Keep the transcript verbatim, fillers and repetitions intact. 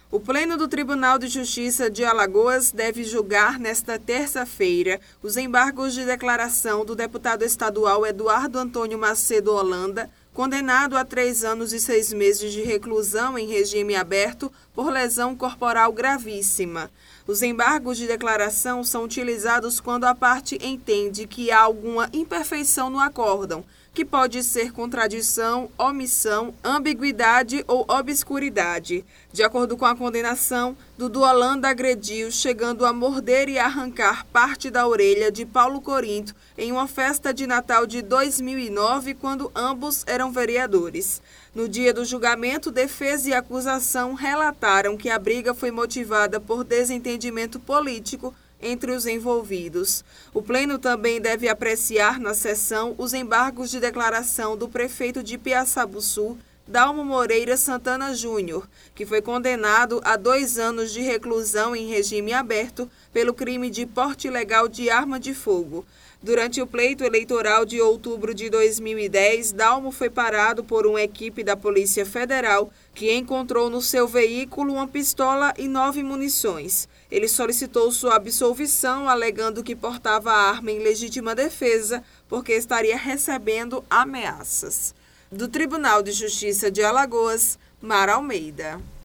O Pleno do Tribunal de Justiça de Alagoas deve julgar nesta terça-feira os embargos de declaração do deputado estadual Eduardo Antônio Macedo Holanda, condenado a três anos e seis meses de reclusão em regime aberto por lesão corporal gravíssima. Os embargos de declaração são utilizados quando a parte entende que há alguma imperfeição no acórdão, que pode ser contradição, omissão, ambiguidade ou obscuridade. De acordo com a condenação, Dudu Holanda agrediu, chegando a morder e arrancar parte da orelha de Paulo Corinto em uma festa de Natal de dois mil e nove, quando ambos eram vereadores. No dia do julgamento, defesa e acusação relataram que a briga foi motivada por desentendimento político entre os envolvidos. O Pleno também deve apreciar na sessão os embargos de declaração do prefeito de Piaçabuçu, Dalmo Moreira Santana Júnior, que foi condenado a dois anos de reclusão em regime aberto pelo crime de porte ilegal de arma de fogo. Durante o pleito eleitoral de outubro de dois mil e dez, Dalmo foi parado por uma equipe da Polícia Federal que encontrou no seu veículo uma pistola e nove munições. Ele solicitou sua absolvição, alegando que portava a arma em legítima defesa porque estaria recebendo ameaças. Do Tribunal de Justiça de Alagoas, Mara Almeida.